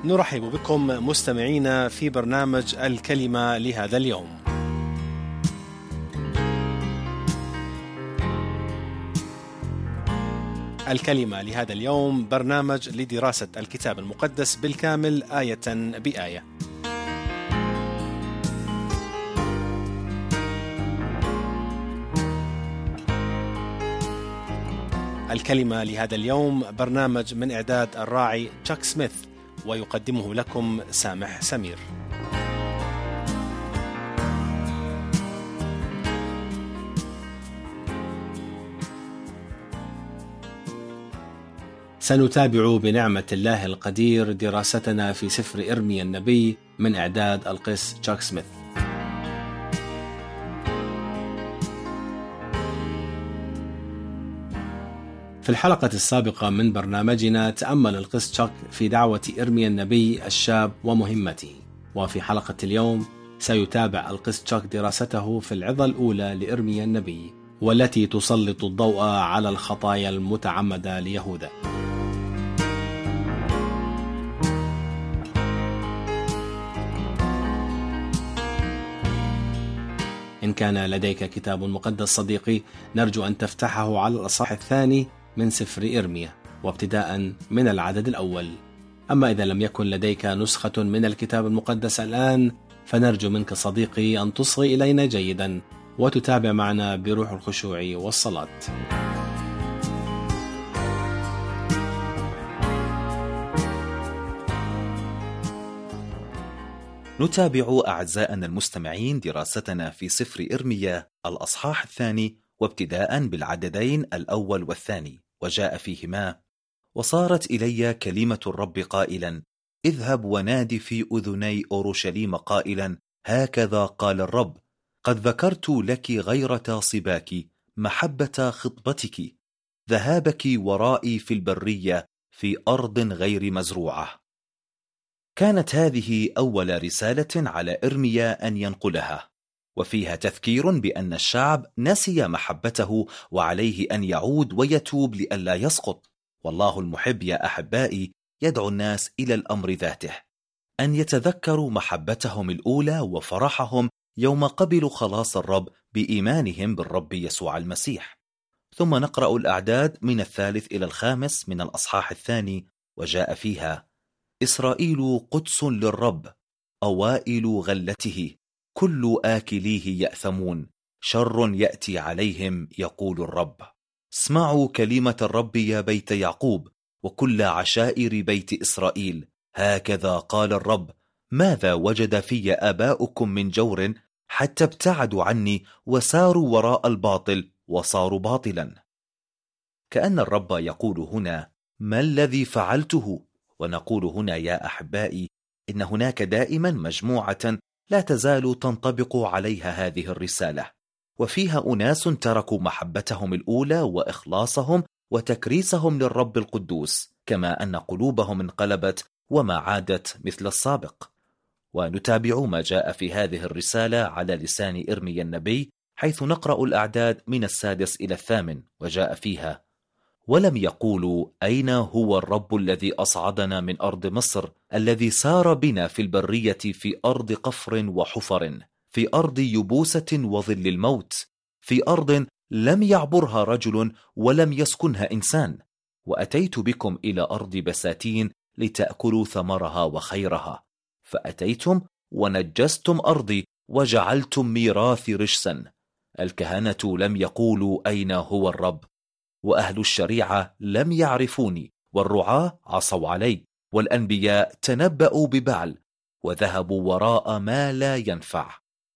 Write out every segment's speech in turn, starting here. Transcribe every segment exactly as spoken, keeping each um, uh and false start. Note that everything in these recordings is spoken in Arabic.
نرحب بكم مستمعينا في برنامج الكلمة لهذا اليوم. الكلمة لهذا اليوم برنامج لدراسة الكتاب المقدس بالكامل آية بآية. الكلمة لهذا اليوم برنامج من إعداد الراعي تشاك سميث، ويقدمه لكم سامح سمير. سنتابع بنعمة الله القدير دراستنا في سفر إرميا النبي من إعداد القس تشاك سميث. في الحلقة السابقة من برنامجنا تأمل القس تشاك في دعوة إرميا النبي الشاب ومهمته، وفي حلقة اليوم سيتابع القس تشاك دراسته في العظة الأولى لإرميا النبي، والتي تسلط الضوء على الخطايا المتعمدة ليهوذا. إن كان لديك كتاب مقدس صديقي، نرجو أن تفتحه على الأصحاح الثاني من سفر إرميا، وابتداء من العدد الأول. أما إذا لم يكن لديك نسخة من الكتاب المقدس الآن، فنرجو منك صديقي أن تصغي إلينا جيدا وتتابع معنا بروح الخشوع والصلاة. نتابع أعزائنا المستمعين دراستنا في سفر إرميا الأصحاح الثاني، وابتداء بالعددين الأول والثاني. وجاء فيهما: وصارت إلي كلمة الرب قائلا: اذهب ونادي في أذني أورشليم قائلا: هكذا قال الرب، قد ذكرت لك غيرة صباك، محبة خطبتك، ذهابك ورائي في البرية في أرض غير مزروعة. كانت هذه أول رسالة على إرميا أن ينقلها، وفيها تذكير بأن الشعب نسي محبته وعليه أن يعود ويتوب لئلا يسقط. والله المحب يا أحبائي يدعو الناس إلى الأمر ذاته، أن يتذكروا محبتهم الأولى وفرحهم يوم قبلوا خلاص الرب بإيمانهم بالرب يسوع المسيح. ثم نقرأ الأعداد من الثالث إلى الخامس من الأصحاح الثاني. وجاء فيها: إسرائيل قدس للرب، أوائل غلته، كل آكليه يأثمون، شر يأتي عليهم يقول الرب. اسمعوا كلمة الرب يا بيت يعقوب وكل عشائر بيت إسرائيل، هكذا قال الرب: ماذا وجد في آباؤكم من جور حتى ابتعدوا عني وساروا وراء الباطل وصاروا باطلا. كأن الرب يقول هنا: ما الذي فعلته؟ ونقول هنا يا أحبائي إن هناك دائما مجموعة لا تزال تنطبق عليها هذه الرسالة، وفيها أناس تركوا محبتهم الأولى وإخلاصهم وتكريسهم للرب القدوس، كما أن قلوبهم انقلبت وما عادت مثل السابق. ونتابع ما جاء في هذه الرسالة على لسان إرميا النبي، حيث نقرأ الأعداد من السادس إلى الثامن. وجاء فيها: ولم يقولوا أين هو الرب الذي أصعدنا من أرض مصر، الذي سار بنا في البرية في أرض قفر وحفر، في أرض يبوسة وظل الموت، في أرض لم يعبرها رجل ولم يسكنها إنسان. وأتيت بكم إلى أرض بساتين لتأكلوا ثمرها وخيرها، فأتيتم ونجستم أرضي وجعلتم ميراثي رجسا. الكهنة لم يقولوا أين هو الرب، وأهل الشريعة لم يعرفوني، والرعاة عصوا علي، والأنبياء تنبأوا ببعل، وذهبوا وراء ما لا ينفع.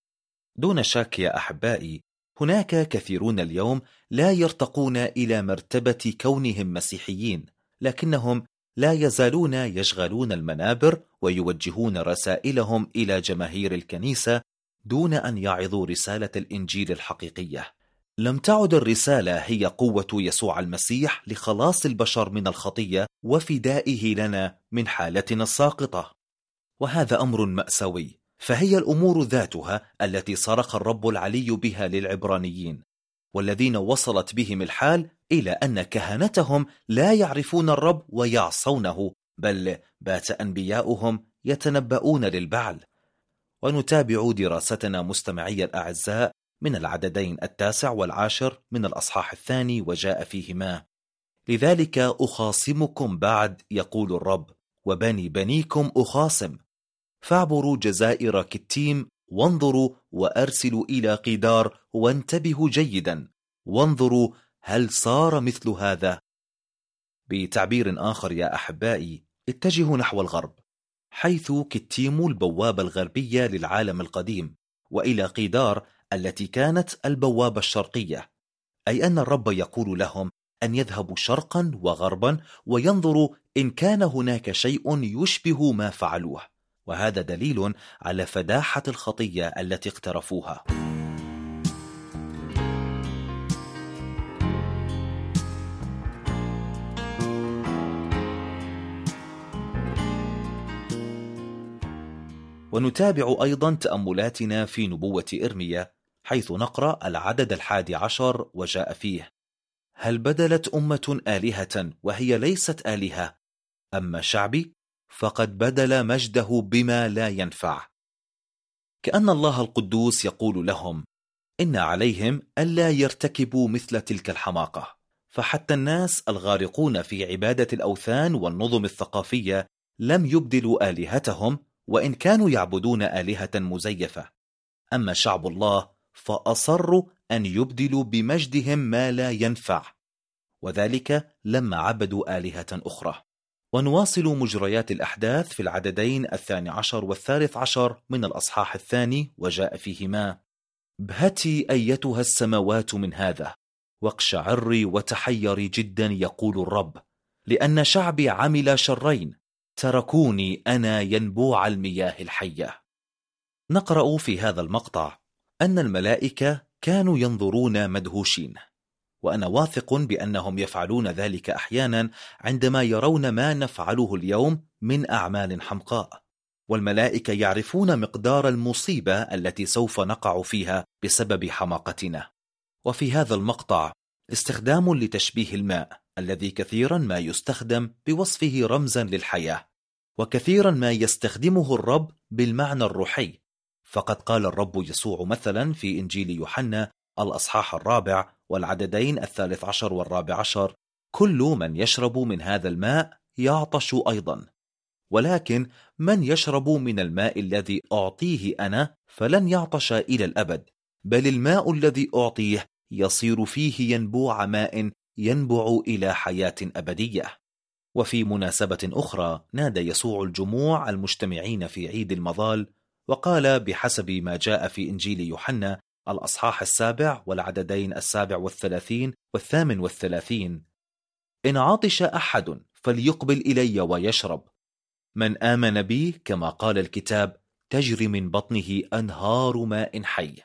دون شك يا أحبائي، هناك كثيرون اليوم لا يرتقون إلى مرتبة كونهم مسيحيين، لكنهم لا يزالون يشغلون المنابر ويوجهون رسائلهم إلى جماهير الكنيسة دون أن يعظوا رسالة الإنجيل الحقيقية. لم تعد الرسالة هي قوة يسوع المسيح لخلاص البشر من الخطية وفدائه لنا من حالتنا الساقطة، وهذا أمر مأساوي. فهي الأمور ذاتها التي صرخ الرب العلي بها للعبرانيين، والذين وصلت بهم الحال إلى أن كهنتهم لا يعرفون الرب ويعصونه، بل بات أنبياؤهم يتنبؤون للبعل. ونتابع دراستنا مستمعي الأعزاء من العددين التاسع والعاشر من الأصحاح الثاني وجاء فيهما: لذلك أخاصمكم بعد يقول الرب، وبني بنيكم أخاصم، فاعبروا جزائر كتيم، وانظروا وأرسلوا إلى قدار، وانتبهوا جيدا، وانظروا هل صار مثل هذا. بتعبير آخر يا أحبائي، اتجهوا نحو الغرب، حيث كتيم البوابة الغربية للعالم القديم، وإلى قدار التي كانت البوابة الشرقية، أي أن الرب يقول لهم أن يذهبوا شرقا وغربا وينظروا إن كان هناك شيء يشبه ما فعلوه، وهذا دليل على فداحة الخطية التي اقترفوها. ونتابع أيضا تأملاتنا في نبوة إرميا، حيث نقرأ العدد الحادي عشر وجاء فيه: هل بدلت أمة آلهة وهي ليست آلهة؟ أما شعبي فقد بدل مجده بما لا ينفع. كأن الله القدوس يقول لهم إن عليهم ألا يرتكبوا مثل تلك الحماقة، فحتى الناس الغارقون في عبادة الأوثان والنظم الثقافية لم يبدلوا آلهتهم، وإن كانوا يعبدون آلهة مزيفة. أما شعب الله فأصروا أن يبدلوا بمجدهم ما لا ينفع، وذلك لما عبدوا آلهة أخرى. ونواصل مجريات الأحداث في العددين الثاني عشر والثالث عشر من الأصحاح الثاني وجاء فيهما: ابهتي أيتها السماوات من هذا، واقشعري وتحيري جدا يقول الرب، لأن شعبي عمل شرين، تركوني أنا ينبوع المياه الحية. نقرأ في هذا المقطع أن الملائكة كانوا ينظرون مدهوشين، وأنا واثق بأنهم يفعلون ذلك أحيانا عندما يرون ما نفعله اليوم من أعمال حمقاء، والملائكة يعرفون مقدار المصيبة التي سوف نقع فيها بسبب حماقتنا. وفي هذا المقطع استخدام لتشبيه الماء الذي كثيرا ما يستخدم بوصفه رمزا للحياة، وكثيرا ما يستخدمه الرب بالمعنى الروحي. فقد قال الرب يسوع مثلا في إنجيل يوحنا الأصحاح الرابع والعددين الثالث عشر والرابع عشر: كل من يشرب من هذا الماء يعطش أيضا، ولكن من يشرب من الماء الذي أعطيه أنا فلن يعطش إلى الأبد، بل الماء الذي أعطيه يصير فيه ينبوع ماء ينبع إلى حياة أبدية. وفي مناسبة أخرى نادى يسوع الجموع المجتمعين في عيد المظال، وقال بحسب ما جاء في إنجيل يوحنا الأصحاح السابع والعددين السابع والثلاثين والثامن والثلاثين: إن عطش أحد فليقبل إلي ويشرب، من آمن بي كما قال الكتاب تجري من بطنه أنهار ماء حي.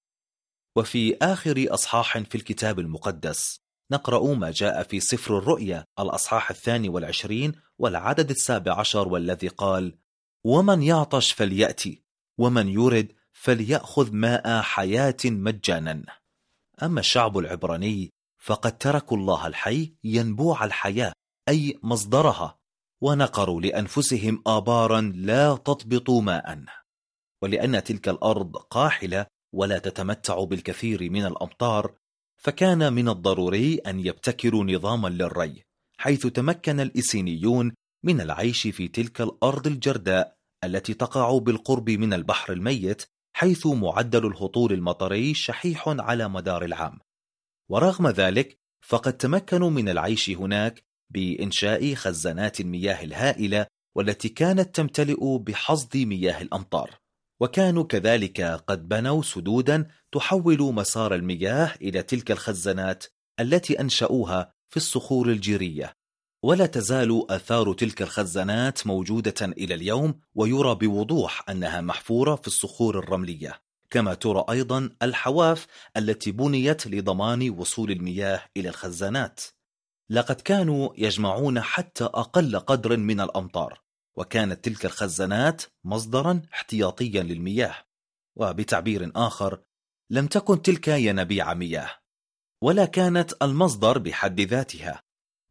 وفي آخر أصحاح في الكتاب المقدس نقرأ ما جاء في سفر الرؤيا الأصحاح الثاني والعشرين والعدد السابع عشر، والذي قال: ومن يعطش فليأتي، ومن يرد فليأخذ ماء حياة مجانا. أما الشعب العبراني فقد تركوا الله الحي ينبوع الحياة، أي مصدرها، ونقروا لأنفسهم آبارا لا تضبط ماء. ولأن تلك الأرض قاحلة ولا تتمتع بالكثير من الأمطار، فكان من الضروري أن يبتكروا نظاما للري، حيث تمكن الإسينيون من العيش في تلك الأرض الجرداء التي تقع بالقرب من البحر الميت، حيث معدل الهطول المطري شحيح على مدار العام. ورغم ذلك فقد تمكنوا من العيش هناك بإنشاء خزانات المياه الهائلة، والتي كانت تمتلئ بحصد مياه الأمطار. وكانوا كذلك قد بنوا سدودا تحول مسار المياه إلى تلك الخزانات التي أنشأوها في الصخور الجيرية. ولا تزال آثار تلك الخزانات موجودة إلى اليوم، ويرى بوضوح أنها محفورة في الصخور الرملية، كما ترى أيضا الحواف التي بنيت لضمان وصول المياه إلى الخزانات. لقد كانوا يجمعون حتى أقل قدر من الأمطار، وكانت تلك الخزانات مصدرا احتياطيا للمياه. وبتعبير آخر، لم تكن تلك ينابيع مياه، ولا كانت المصدر بحد ذاتها،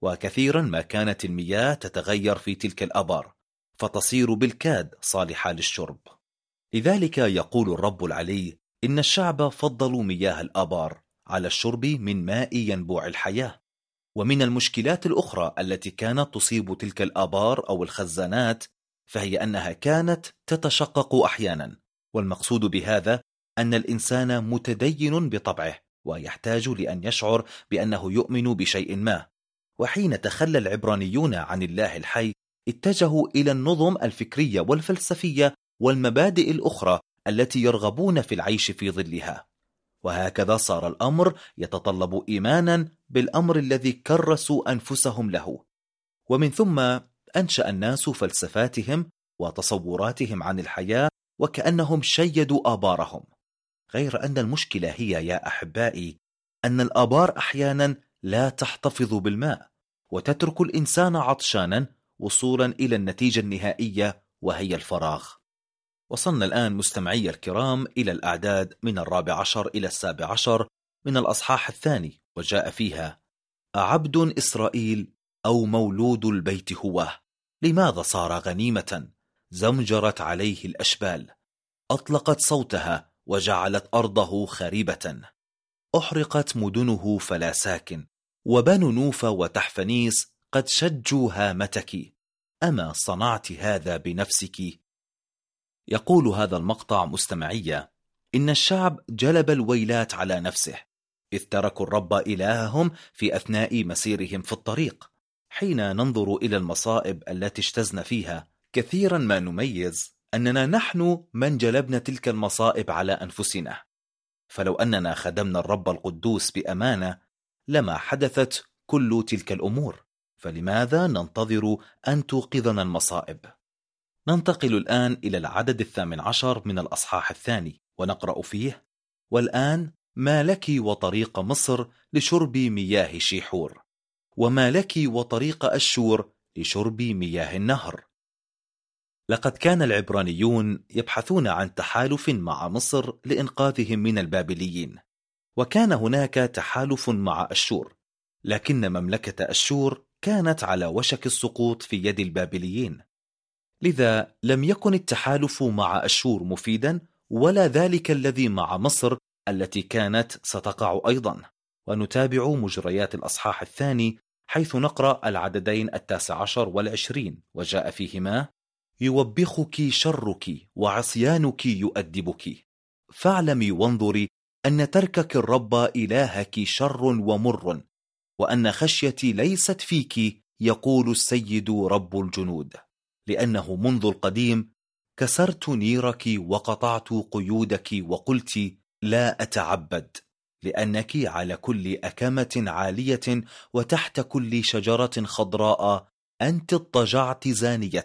وكثيرا ما كانت المياه تتغير في تلك الآبار فتصير بالكاد صالحة للشرب. لذلك يقول الرب العلي إن الشعب فضلوا مياه الآبار على الشرب من ماء ينبوع الحياة. ومن المشكلات الأخرى التي كانت تصيب تلك الآبار أو الخزانات فهي أنها كانت تتشقق أحيانا، والمقصود بهذا أن الإنسان متدين بطبعه ويحتاج لأن يشعر بأنه يؤمن بشيء ما، وحين تخلى العبرانيون عن الله الحي اتجهوا إلى النظم الفكرية والفلسفية والمبادئ الأخرى التي يرغبون في العيش في ظلها. وهكذا صار الأمر يتطلب إيمانا بالأمر الذي كرسوا أنفسهم له، ومن ثم أنشأ الناس فلسفاتهم وتصوراتهم عن الحياة وكأنهم شيدوا آبارهم. غير أن المشكلة هي يا أحبائي أن الآبار أحيانا لا تحتفظ بالماء وتترك الإنسان عطشانا وصولا إلى النتيجة النهائية وهي الفراغ. وصلنا الآن مستمعي الكرام إلى الأعداد من الرابع عشر إلى السابع عشر من الأصحاح الثاني، وجاء فيها: أعبد إسرائيل أو مولود البيت هو، لماذا صار غنيمة؟ زمجرت عليه الأشبال، أطلقت صوتها وجعلت أرضه خريبة، أحرقت مدنه فلا ساكن، وبنو نوف وتحفنيس قد شجوا هامتك، أما صنعت هذا بنفسك؟ يقول هذا المقطع مستمعية إن الشعب جلب الويلات على نفسه إذ تركوا الرب إلههم في أثناء مسيرهم في الطريق. حين ننظر إلى المصائب التي اجتزنا فيها كثيرا ما نميز أننا نحن من جلبنا تلك المصائب على أنفسنا، فلو أننا خدمنا الرب القدوس بأمانة لما حدثت كل تلك الأمور، فلماذا ننتظر أن توقظنا المصائب؟ ننتقل الآن إلى العدد الثامن عشر من الأصحاح الثاني ونقرأ فيه: والآن ما لك وطريق مصر لشرب مياه شيحور، وما لك وطريق أشور لشرب مياه النهر. لقد كان العبرانيون يبحثون عن تحالف مع مصر لإنقاذهم من البابليين، وكان هناك تحالف مع أشور، لكن مملكة أشور كانت على وشك السقوط في يد البابليين، لذا لم يكن التحالف مع أشور مفيدا ولا ذلك الذي مع مصر التي كانت ستقع أيضا. ونتابع مجريات الأصحاح الثاني حيث نقرأ العددين التاسع عشر والعشرين، وجاء فيهما: يوبخك شرك وعصيانك يؤدبك، فاعلمي وانظري أن تركك الرب إلهك شر ومر، وأن خشيتي ليست فيك، يقول السيد رب الجنود، لأنه منذ القديم كسرت نيرك وقطعت قيودك، وقلت لا أتعبد، لأنك على كل أكمة عالية وتحت كل شجرة خضراء أنت اضطجعت زانية.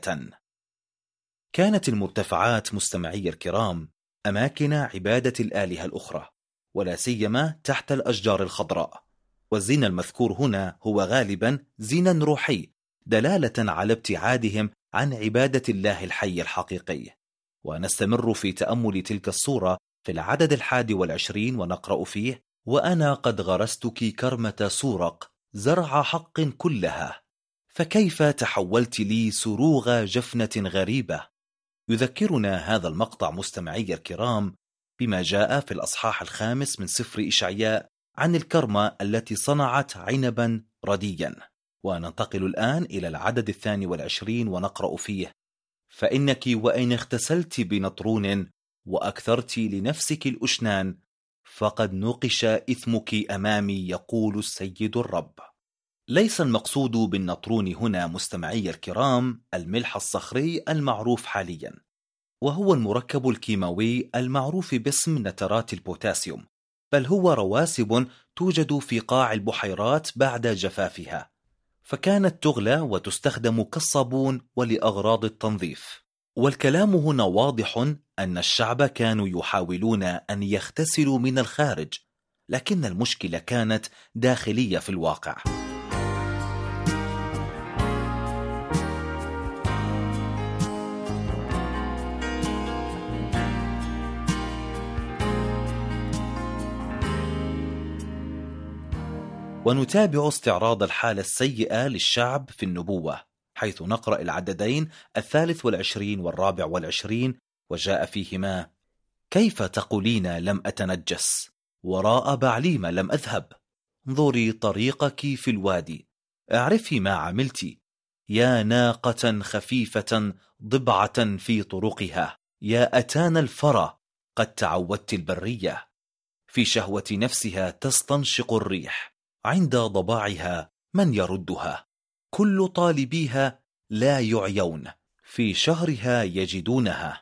كانت المرتفعات مستمعي الكرام أماكن عبادة الآلهة الأخرى، ولا سيما تحت الأشجار الخضراء، والزنا المذكور هنا هو غالبا زنا روحي دلالة على ابتعادهم عن عبادة الله الحي الحقيقي. ونستمر في تأمل تلك الصورة في العدد الحادي والعشرين ونقرأ فيه: وأنا قد غرستك كرمة سورق زرع حق كلها، فكيف تحولت لي سروغ جفنة غريبة. يذكرنا هذا المقطع مستمعي الكرام بما جاء في الأصحاح الخامس من سفر إشعياء عن الكرمة التي صنعت عنبا رديا. وننتقل الآن إلى العدد الثاني والعشرين ونقرأ فيه: فإنك وإن اغتسلت بنطرون وأكثرت لنفسك الأشنان، فقد نقش إثمك أمامي، يقول السيد الرب. ليس المقصود بالنطرون هنا مستمعي الكرام الملح الصخري المعروف حاليا، وهو المركب الكيماوي المعروف باسم نترات البوتاسيوم، بل هو رواسب توجد في قاع البحيرات بعد جفافها، فكانت تغلى وتستخدم كالصابون ولأغراض التنظيف. والكلام هنا واضح أن الشعب كانوا يحاولون أن يغتسلوا من الخارج، لكن المشكلة كانت داخلية في الواقع. ونتابع استعراض الحالة السيئة للشعب في النبوة، حيث نقرأ العددين الثالث والعشرين والرابع والعشرين، وجاء فيهما: كيف تقولين لم أتنجس، وراء بعليم لم أذهب؟ انظري طريقك في الوادي، اعرفي ما عملت، يا ناقة خفيفة ضبعة في طرقها، يا أتان الفرى قد تعودت البرية، في شهوة نفسها تستنشق الريح، عند ضباعها من يردها، كل طالبيها لا يعيون، في شهرها يجدونها.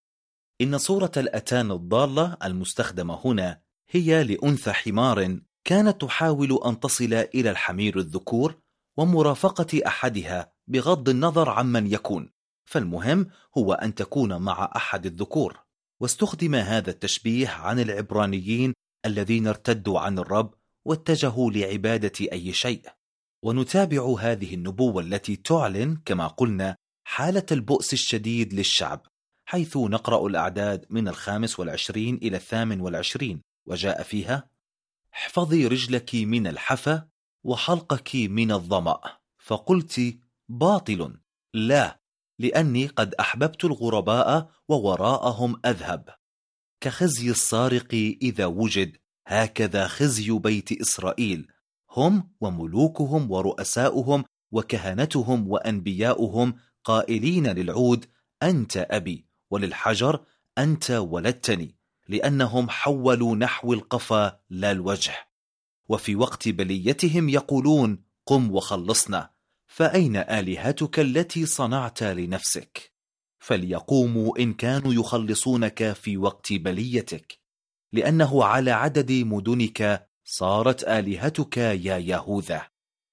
إن صورة الأتان الضالة المستخدمة هنا هي لأنثى حمار كانت تحاول أن تصل إلى الحمير الذكور ومرافقة أحدها بغض النظر عمن يكون، فالمهم هو أن تكون مع أحد الذكور. واستخدم هذا التشبيه عن العبرانيين الذين ارتدوا عن الرب واتجهوا لعبادة أي شيء. ونتابع هذه النبوة التي تعلن كما قلنا حالة البؤس الشديد للشعب، حيث نقرأ الأعداد من الخامس والعشرين إلى الثامن والعشرين، وجاء فيها: احفظي رجلك من الحفا وحلقك من الظمأ، فقلت باطل، لا، لأني قد أحببت الغرباء ووراءهم أذهب. كخزي السارق إذا وجد، هكذا خزي بيت إسرائيل، هم وملوكهم ورؤساؤهم وكهنتهم وأنبياؤهم قائلين للعود أنت أبي، وللحجر أنت ولدتني، لأنهم حولوا نحو القفا لا الوجه. وفي وقت بليتهم يقولون قم وخلصنا، فأين آلهتك التي صنعت لنفسك؟ فليقوموا إن كانوا يخلصونك في وقت بليتك، لأنه على عدد مدنك صارت آلهتك يا يهوذا.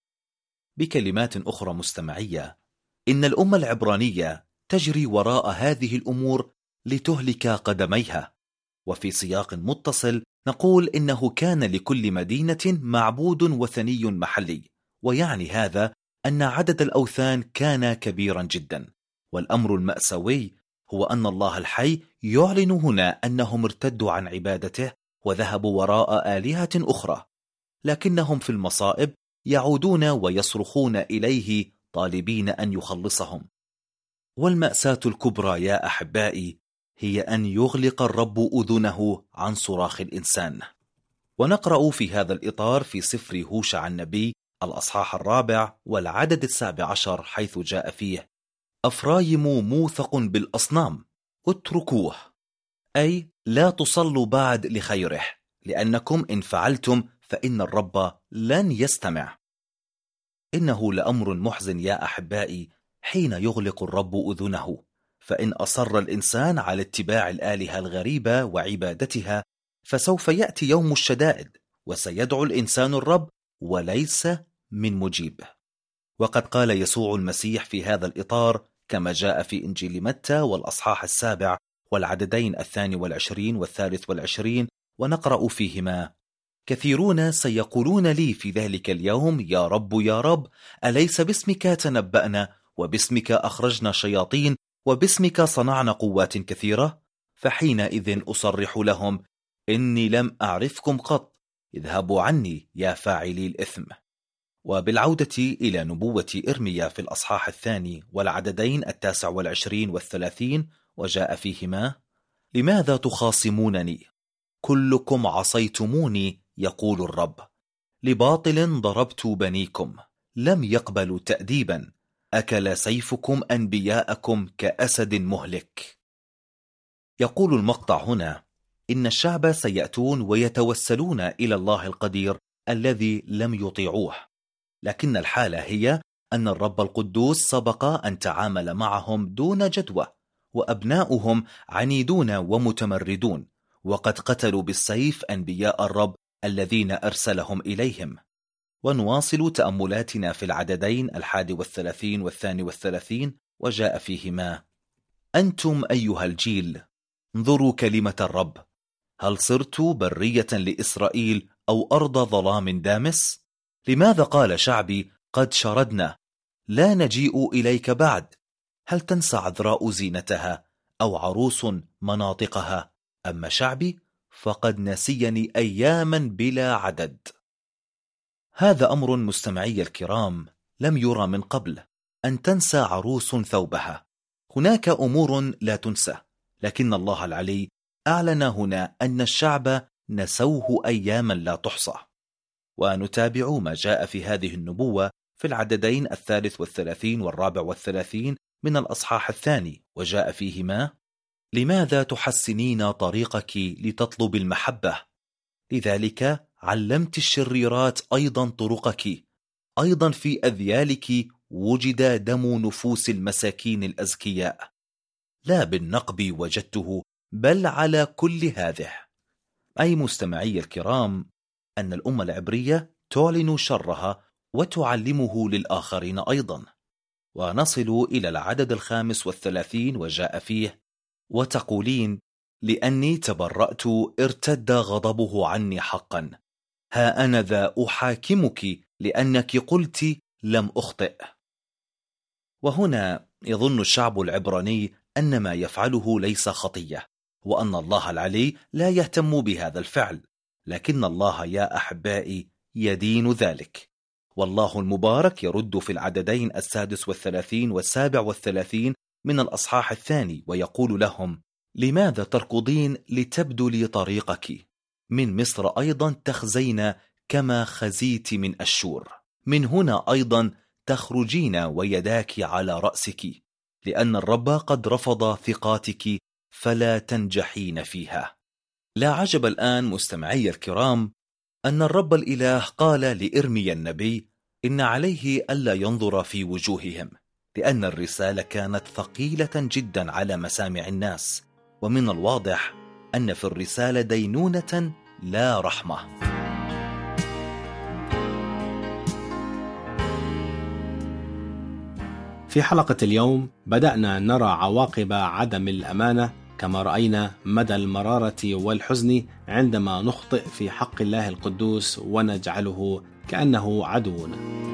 بكلمات أخرى مستمعية، إن الأمة العبرانية تجري وراء هذه الأمور لتهلك قدميها. وفي سياق متصل نقول إنه كان لكل مدينة معبود وثني محلي، ويعني هذا أن عدد الأوثان كان كبيرا جدا. والأمر المأساوي هو أن الله الحي يعلن هنا أنهم ارتدوا عن عبادته وذهبوا وراء آلهة أخرى، لكنهم في المصائب يعودون ويصرخون إليه طالبين أن يخلصهم. والمأساة الكبرى يا أحبائي هي أن يغلق الرب أذنه عن صراخ الإنسان. ونقرأ في هذا الإطار في سفر هوشع النبي الأصحاح الرابع والعدد السابع عشر، حيث جاء فيه: أفرايم موثق بالأصنام، اتركوه، أي لا تصلوا بعد لخيره، لأنكم إن فعلتم فإن الرب لن يستمع. إنه لأمر محزن يا أحبائي حين يغلق الرب أذنه، فإن أصر الإنسان على اتباع الآلهة الغريبة وعبادتها، فسوف يأتي يوم الشدائد، وسيدعو الإنسان الرب وليس من مجيب. وقد قال يسوع المسيح في هذا الإطار كما جاء في إنجيل متى والأصحاح السابع والعددين الثاني والعشرين والثالث والعشرين، ونقرأ فيهما: كثيرون سيقولون لي في ذلك اليوم يا رب يا رب، أليس باسمك تنبأنا، وباسمك أخرجنا شياطين، وباسمك صنعنا قوات كثيرة؟ فحينئذ أصرح لهم إني لم أعرفكم قط، اذهبوا عني يا فاعلي الإثم. وبالعودة إلى نبوة إرميا في الأصحاح الثاني والعددين التاسع والعشرين والثلاثين، وجاء فيهما: لماذا تخاصمونني؟ كلكم عصيتموني يقول الرب، لباطل ضربت بنيكم، لم يقبلوا تأديبا، أكل سيفكم أنبياءكم كأسد مهلك. يقول المقطع هنا إن الشعب سيأتون ويتوسلون إلى الله القدير الذي لم يطيعوه، لكن الحالة هي أن الرب القدوس سبق أن تعامل معهم دون جدوى، وأبناؤهم عنيدون ومتمردون، وقد قتلوا بالسيف أنبياء الرب الذين أرسلهم إليهم. ونواصل تأملاتنا في العددين الحادي والثلاثين والثاني والثلاثين، وجاء فيهما: أنتم أيها الجيل انظروا كلمة الرب، هل صرت برية لإسرائيل أو أرض ظلام دامس؟ لماذا قال شعبي قد شردنا، لا نجيء إليك بعد؟ هل تنسى عذراء زينتها أو عروس مناطقها؟ أما شعبي فقد نسيني أياما بلا عدد. هذا أمر مستمعي الكرام لم يرى من قبل، أن تنسى عروس ثوبها. هناك أمور لا تنسى، لكن الله العلي أعلن هنا أن الشعب نسوه أياما لا تحصى. ونتابع ما جاء في هذه النبوة في العددين الثالث والثلاثين والرابع والثلاثين من الأصحاح الثاني، وجاء فيهما: لماذا تحسنين طريقك لتطلب المحبة؟ لذلك علمت الشريرات أيضا طرقك، أيضا في أذيالك وجد دم نفوس المساكين الأزكياء، لا بالنقب وجدته بل على كل هذه. أي مستمعي الكرام أن الأمة العبرية تعلن شرها وتعلمه للآخرين أيضا. ونصل إلى العدد الخامس والثلاثين، وجاء فيه: وتقولين لأني تبرأت ارتد غضبه عني حقا، ها أنا ذا أحاكمك لأنك قلت لم أخطئ. وهنا يظن الشعب العبراني أن ما يفعله ليس خطية، وأن الله العلي لا يهتم بهذا الفعل، لكن الله يا أحبائي يدين ذلك. والله المبارك يرد في العددين السادس والثلاثين والسابع والثلاثين من الأصحاح الثاني، ويقول لهم: لماذا تركضين لتبدلي طريقك؟ من مصر أيضا تخزين كما خزيت من أشور، من هنا أيضا تخرجين ويداك على رأسك، لأن الرب قد رفض ثقاتك فلا تنجحين فيها. لا عجب الآن مستمعي الكرام أن الرب الإله قال لإرميا النبي إن عليه ألا ينظر في وجوههم، لأن الرسالة كانت ثقيلة جدا على مسامع الناس، ومن الواضح أن في الرسالة دينونة لا رحمة. في حلقة اليوم بدأنا نرى عواقب عدم الأمانة، كما رأينا مدى المرارة والحزن عندما نخطئ في حق الله القدوس ونجعله كأنه عدونا.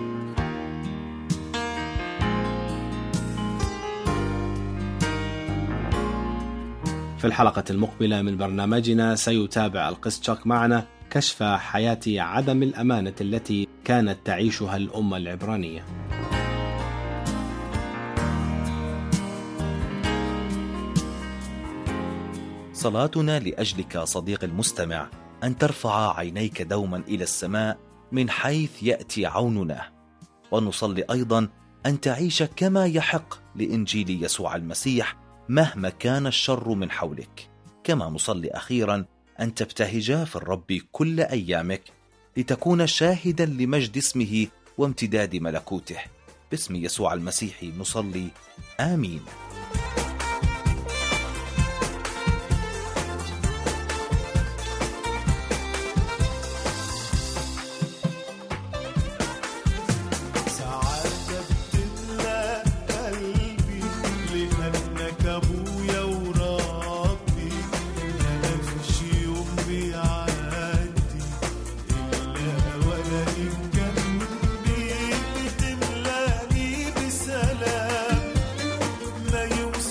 في الحلقة المقبلة من برنامجنا سيتابع القس تشاك معنا كشف حياة عدم الأمانة التي كانت تعيشها الأمة العبرانية. صلاتنا لأجلك صديق المستمع أن ترفع عينيك دوما إلى السماء من حيث يأتي عوننا، ونصلي أيضا أن تعيش كما يحق لإنجيل يسوع المسيح مهما كان الشر من حولك. كما نصلي أخيرا أن تبتهج في الرب كل أيامك لتكون شاهدا لمجد اسمه وامتداد ملكوته. باسم يسوع المسيح نصلي، آمين. ما يوصل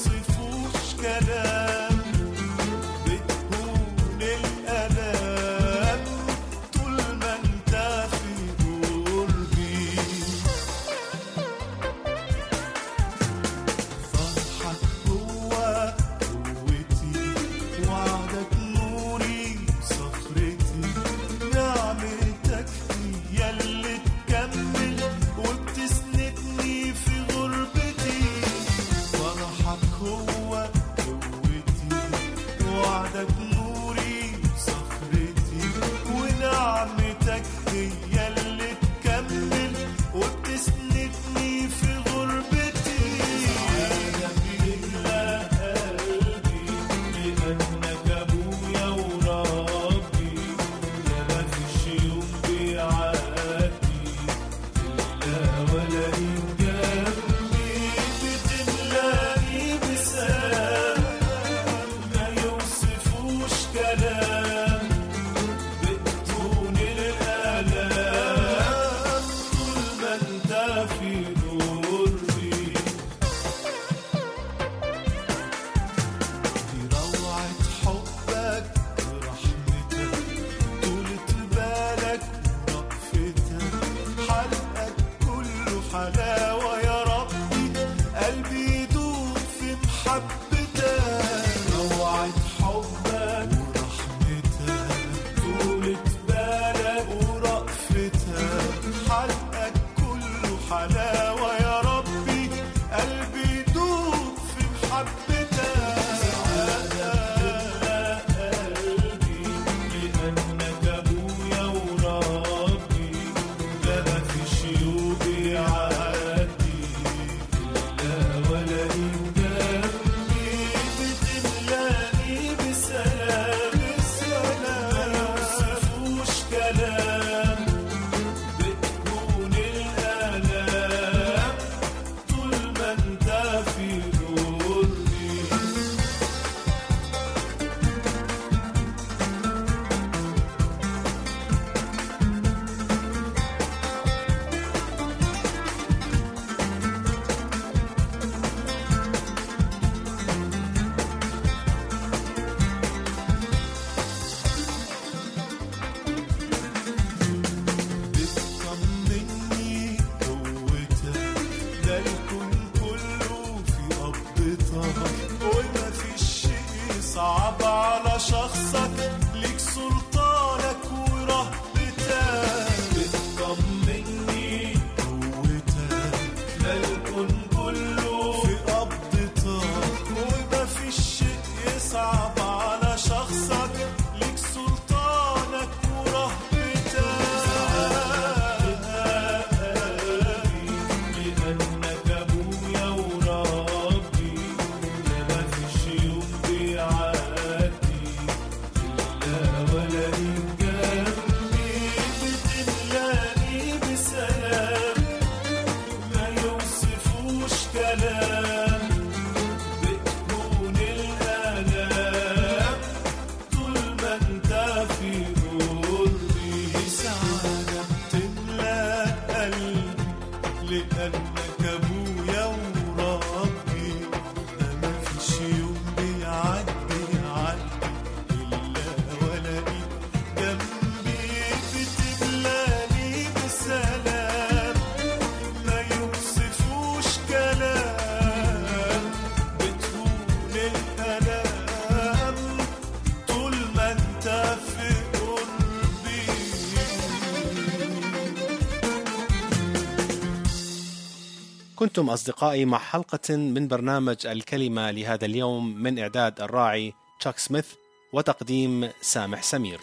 كنتم أصدقائي مع حلقة من برنامج الكلمة لهذا اليوم من إعداد الراعي تشاك سميث وتقديم سامح سمير.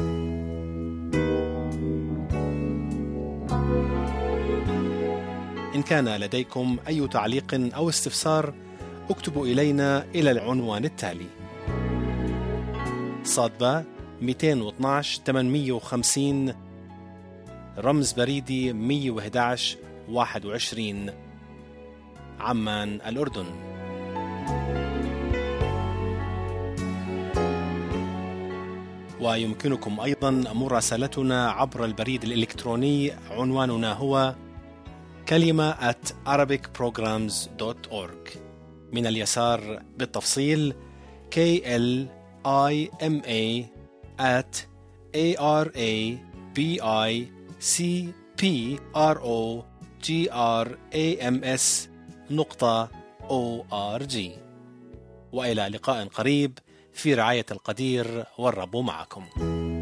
إن كان لديكم أي تعليق أو استفسار اكتبوا إلينا إلى العنوان التالي: صادبة مئتين واثناشر ثمانمئة وخمسين، رمز بريدي مئة وأحد عشر واحد وعشرين، عمان الأردن. ويمكنكم أيضا مراسلتنا عبر البريد الإلكتروني، عنواننا هو كلمة at arabic programs dot org. من اليسار بالتفصيل K L I M A at A R A B I C P R O G R A M S نقطة O R G. وإلى لقاء قريب في رعاية القدير، والرب معكم.